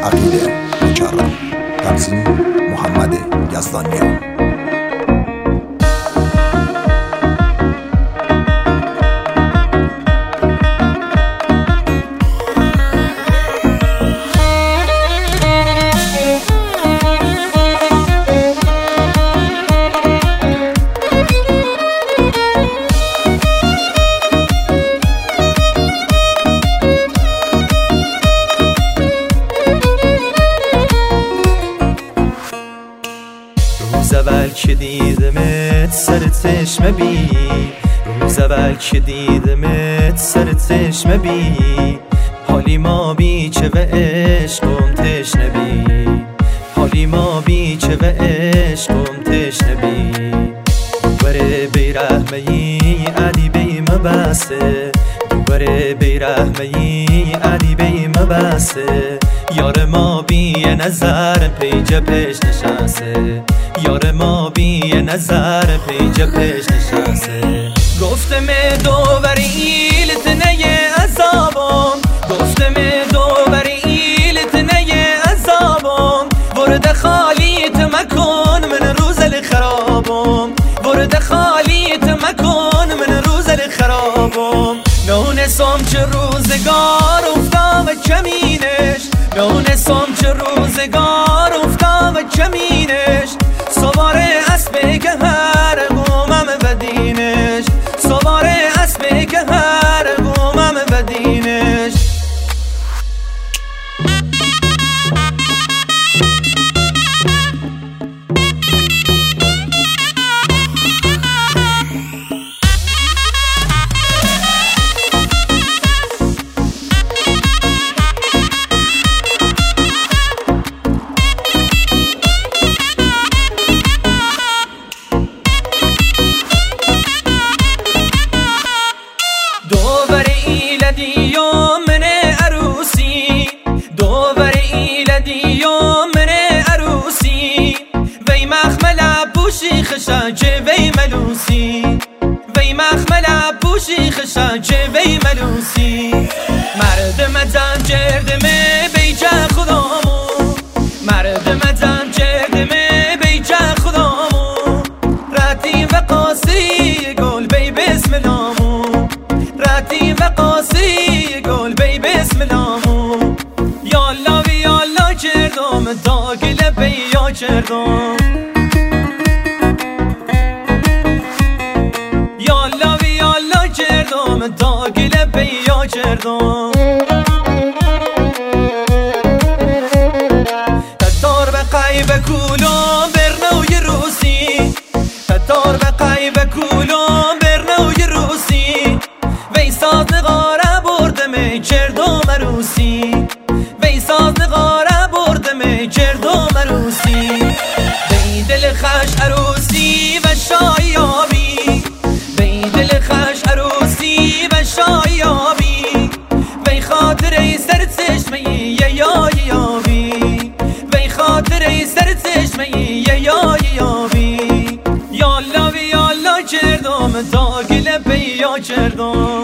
عقیل مکرم. تنظیم محمد یزدانیان. روز اول که دیدمت سر چشم بی، روز اول که دیدمت سر چشم بی، حالی ما بی چه و عشقم تشنه بی، حالی ما بی چه و عشقم تشنه بی. دوباره بیرحمهی علی بی مبسته، دوباره بیرحمهی علی بی مبسته. یار ما بی نظر پیج پیش نشسته، یار ما بی نظر پیج پیش نشسته. گفتم دوباره ایلت نیه عذابم، گفتم دوباره ایلت نیه عذابم. ورد خالیت مکن من روزل خرابم، ورد خالیت مکن من روزل خرابم. نونسم چه روزگار افتام کمینش، نونسم چه روزگار افتام کمینش. سوار اسب که هر گومم بدینش، سوار اسب که هر گومم بدینش. خشاجه وی ملوسی، وی مخمل بوشی خشاجه وی ملوسی. مرد مدن جردمه بیجه خدامو، مرد مدن جردمه بیجه خدامو. راتی و قاسی گل بی بسم لامو، راتی و قاسی گل بی بسم لامو. یالا و یالا کردم داگل بیا کردم، داگل بیا کردم. تدار به قیب کولم برنوی روسی، تدار به قیب کولم برنوی روسی. وی ساز نقاره بردم کردم عروسی، وی ساز نقاره بردم کردم عروسی. وی دل خش عروسی و شایابی، وی دل خش عروسی و شایابی. وی خاطره سر چشمه یابی، وی خاطره سر چشمه یابی. یالا و یالا کردم داگل بیا کردم.